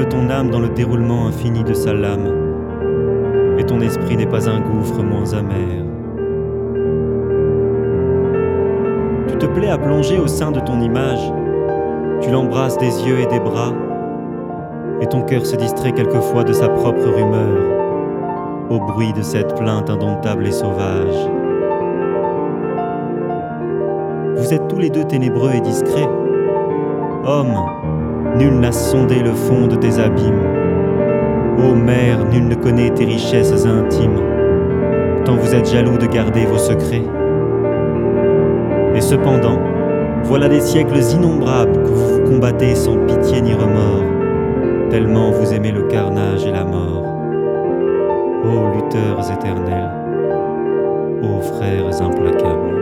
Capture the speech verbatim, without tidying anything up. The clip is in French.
encercle ton âme dans le déroulement infini de sa lame, et ton esprit n'est pas un gouffre moins amer. Tu te plais à plonger au sein de ton image, tu l'embrasses des yeux et des bras, et ton cœur se distrait quelquefois de sa propre rumeur, au bruit de cette plainte indomptable et sauvage. Vous êtes tous les deux ténébreux et discrets. Homme, nul n'a sondé le fond de tes abîmes. Ô mère, nul ne connaît tes richesses intimes, tant vous êtes jaloux de garder vos secrets. Et cependant, voilà des siècles innombrables que vous vous combattez sans pitié ni remords, tellement vous aimez le carnage et la mort. Ô lutteurs éternels, ô frères implacables.